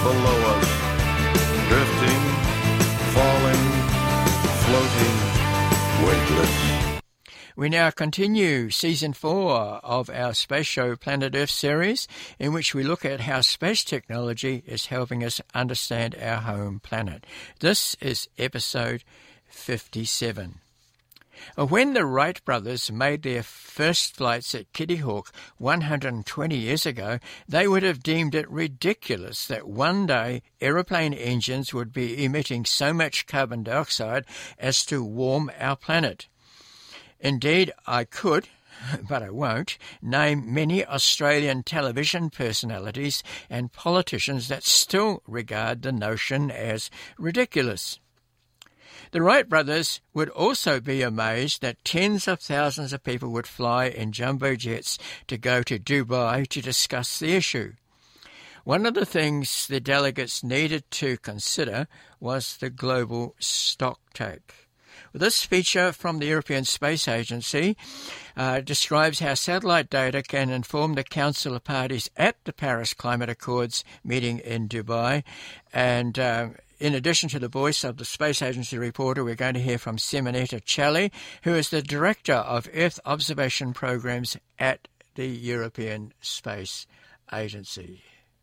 below us, drifting, falling, floating, weightless. We now continue Season 4 of our Space Show Planet Earth series, in which we look at how space technology is helping us understand our home planet. This is episode 57. When the Wright brothers made their first flights at Kitty Hawk 120 years ago, they would have deemed it ridiculous that one day aeroplane engines would be emitting so much carbon dioxide as to warm our planet. Indeed, I could, but I won't, name many Australian television personalities and politicians that still regard the notion as ridiculous. The Wright brothers would also be amazed that tens of thousands of people would fly in jumbo jets to go to Dubai to discuss the issue. One of the things the delegates needed to consider was the global stocktake. This feature from the European Space Agency describes how satellite data can inform the Council of Parties at the Paris Climate Accords meeting in Dubai. And in addition to the voice of the Space Agency reporter, we're going to hear from Simonetta Celli, who is the Director of Earth Observation Programs at the European Space Agency.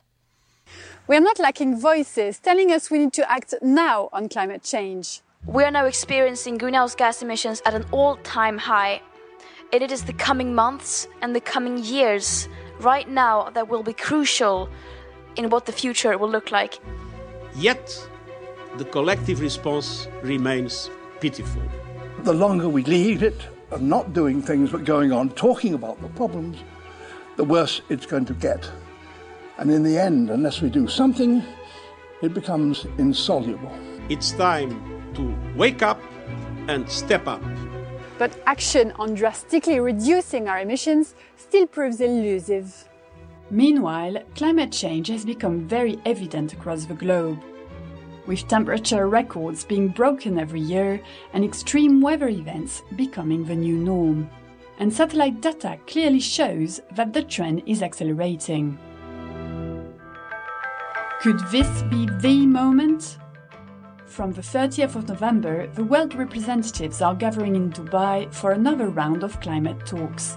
We are not lacking voices telling us we need to act now on climate change. We are now experiencing greenhouse gas emissions at an all-time high. And it is the coming months and the coming years right now that will be crucial in what the future will look like. Yet, the collective response remains pitiful. The longer we leave it of not doing things but going on talking about the problems, the worse it's going to get. And in the end, unless we do something, it becomes insoluble. It's time to wake up and step up. But action on drastically reducing our emissions still proves elusive. Meanwhile, climate change has become very evident across the globe, with temperature records being broken every year and extreme weather events becoming the new norm. And satellite data clearly shows that the trend is accelerating. Could this be the moment? From the 30th of November, the world representatives are gathering in Dubai for another round of climate talks.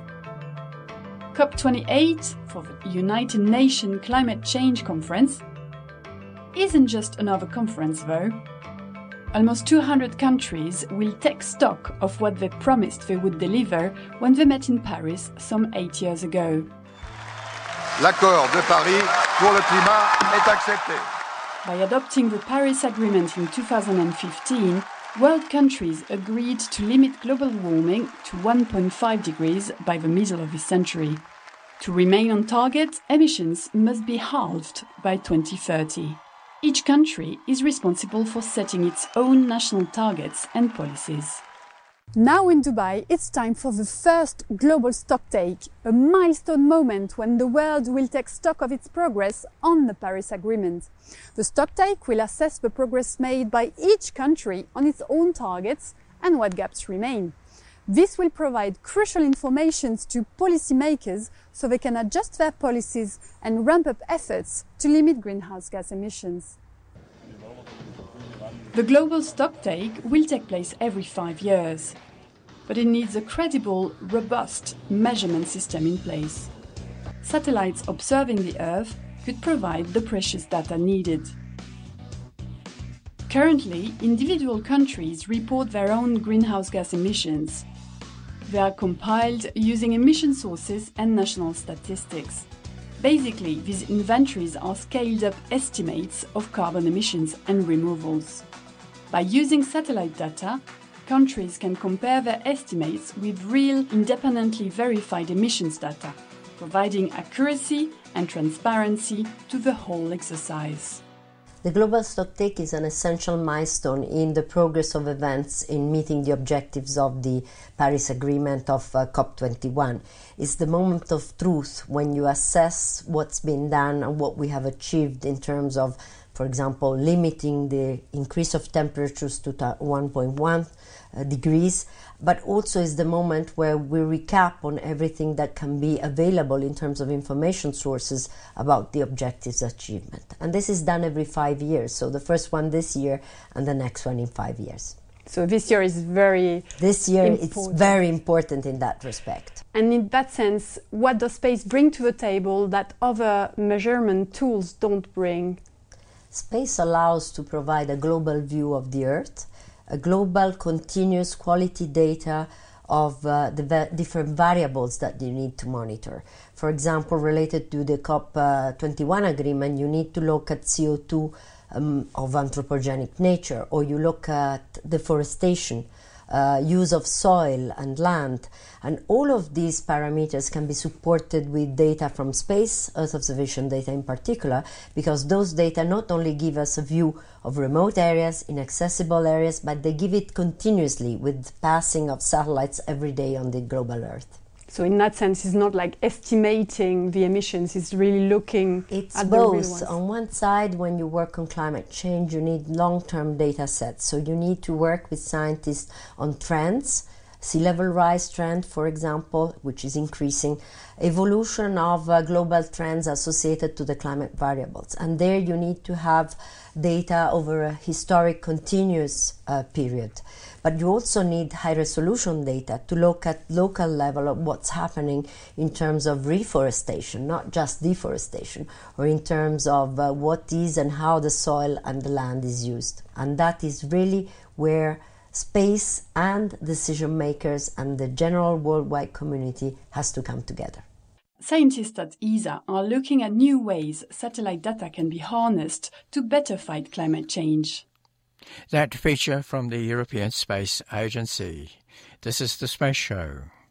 COP28, for the United Nations Climate Change Conference, isn't just another conference though. Almost 200 countries will take stock of what they promised they would deliver when they met in Paris some 8 years ago. L'accord de Paris pour le climat est accepté. By adopting the Paris Agreement in 2015, world countries agreed to limit global warming to 1.5 degrees by the middle of this century. To remain on target, emissions must be halved by 2030. Each country is responsible for setting its own national targets and policies. Now in Dubai, it's time for the first global stocktake, a milestone moment when the world will take stock of its progress on the Paris Agreement. The stocktake will assess the progress made by each country on its own targets and what gaps remain. This will provide crucial information to policymakers so they can adjust their policies and ramp up efforts to limit greenhouse gas emissions. The global stocktake will take place every 5 years, but it needs a credible, robust measurement system in place. Satellites observing the Earth could provide the precious data needed. Currently, individual countries report their own greenhouse gas emissions. They are compiled using emission sources and national statistics. Basically, these inventories are scaled-up estimates of carbon emissions and removals. By using satellite data, countries can compare their estimates with real, independently verified emissions data, providing accuracy and transparency to the whole exercise. The Global Stocktake is an essential milestone in the progress of events in meeting the objectives of the Paris Agreement of COP21. It's the moment of truth when you assess what's been done and what we have achieved in terms of for example, limiting the increase of temperatures to 1.1 degrees, but also is the moment where we recap on everything that can be available in terms of information sources about the objectives achievement. And this is done every 5 years, so the first one this year and the next one in 5 years. So this year is very This year important. It's very important in that respect. And in that sense, what does space bring to the table that other measurement tools don't bring? Space allows to provide a global view of the Earth, a global continuous quality data of the different variables that you need to monitor. For example, related to the COP21 agreement, you need to look at CO2 of anthropogenic nature, or you look at deforestation, use of soil and land, and all of these parameters can be supported with data from space, Earth observation data in particular, because those data not only give us a view of remote areas, inaccessible areas, but they give it continuously with passing of satellites every day on the global Earth. So in that sense, it's not like estimating the emissions, it's really looking at the real ones. It's both. On one side, when you work on climate change, you need long-term data sets. So you need to work with scientists on trends, sea level rise trend, for example, which is increasing, evolution of global trends associated to the climate variables. And there you need to have data over a historic continuous period. But you also need high-resolution data to look at local level of what's happening in terms of reforestation, not just deforestation, or in terms of what is and how the soil and the land is used. And that is really where space and decision makers and the general worldwide community has to come together. Scientists at ESA are looking at new ways satellite data can be harnessed to better fight climate change. That feature from the European Space Agency. This is The Space Show.